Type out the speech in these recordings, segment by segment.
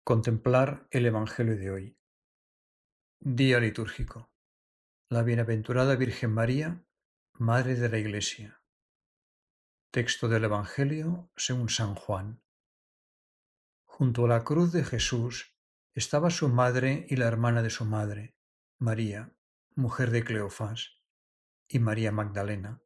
Contemplar el Evangelio de hoy. Día litúrgico. La bienaventurada Virgen María, Madre de la Iglesia. Texto del Evangelio según San Juan. Junto a la cruz de Jesús estaba su madre y la hermana de su madre, María, mujer de Cleofás, y María Magdalena.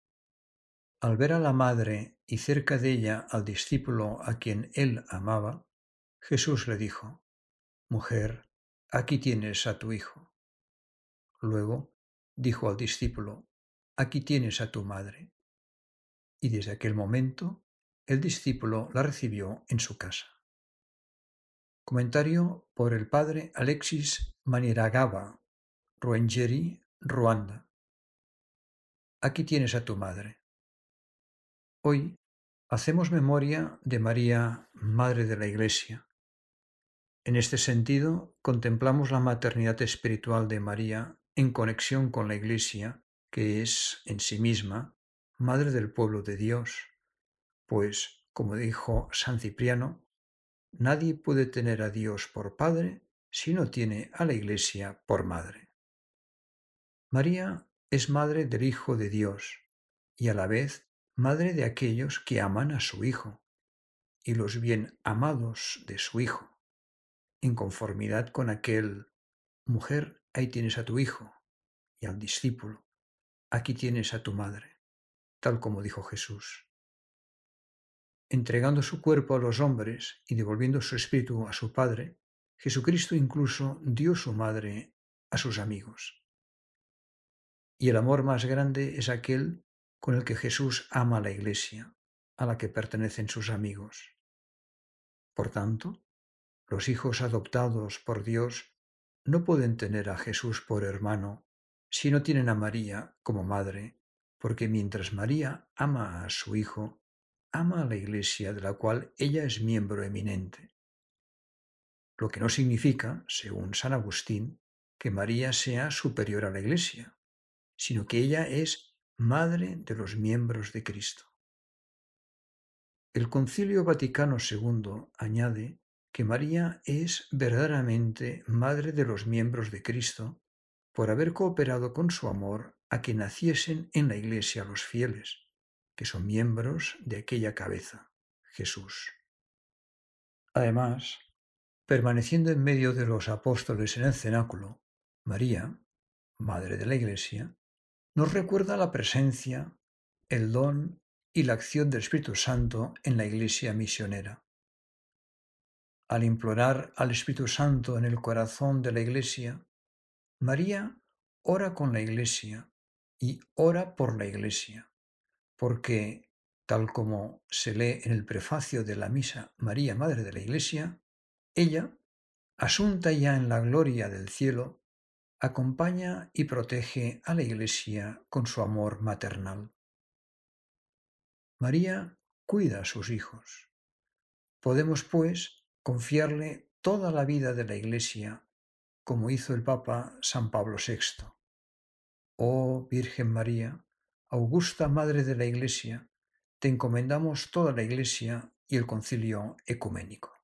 Al ver a la madre y cerca de ella al discípulo a quien él amaba, Jesús le dijo: Mujer, aquí tienes a tu hijo. Luego dijo al discípulo: Aquí tienes a tu madre. Y desde aquel momento el discípulo la recibió en su casa. Comentario por el padre Alexis Maniragaba, Ruengeri, Ruanda. Aquí tienes a tu madre. Hoy hacemos memoria de María, Madre de la Iglesia. En este sentido, contemplamos la maternidad espiritual de María en conexión con la Iglesia, que es, en sí misma, Madre del pueblo de Dios, pues, como dijo San Cipriano, nadie puede tener a Dios por Padre si no tiene a la Iglesia por Madre. María es Madre del Hijo de Dios y a la vez Madre de aquellos que aman a su Hijo y los bien amados de su Hijo, en conformidad con aquel: Mujer, ahí tienes a tu hijo, y al discípulo: Aquí tienes a tu madre, tal como dijo Jesús. Entregando su cuerpo a los hombres y devolviendo su espíritu a su Padre, Jesucristo incluso dio su madre a sus amigos. Y el amor más grande es aquel con el que Jesús ama a la Iglesia, a la que pertenecen sus amigos. Por tanto, los hijos adoptados por Dios no pueden tener a Jesús por hermano si no tienen a María como madre, porque mientras María ama a su Hijo, ama a la Iglesia de la cual ella es miembro eminente. Lo que no significa, según San Agustín, que María sea superior a la Iglesia, sino que ella es madre de los miembros de Cristo. El Concilio Vaticano II añade que María es verdaderamente madre de los miembros de Cristo por haber cooperado con su amor a que naciesen en la Iglesia los fieles, que son miembros de aquella cabeza, Jesús. Además, permaneciendo en medio de los apóstoles en el cenáculo, María, Madre de la Iglesia, nos recuerda la presencia, el don y la acción del Espíritu Santo en la Iglesia misionera. Al implorar al Espíritu Santo en el corazón de la Iglesia, María ora con la Iglesia y ora por la Iglesia, porque, tal como se lee en el prefacio de la misa María, Madre de la Iglesia, ella, asunta ya en la gloria del cielo, acompaña y protege a la Iglesia con su amor maternal. María cuida a sus hijos. Podemos, pues, confiarle toda la vida de la Iglesia, como hizo el Papa San Pablo VI. Oh Virgen María, augusta Madre de la Iglesia, te encomendamos toda la Iglesia y el Concilio Ecuménico.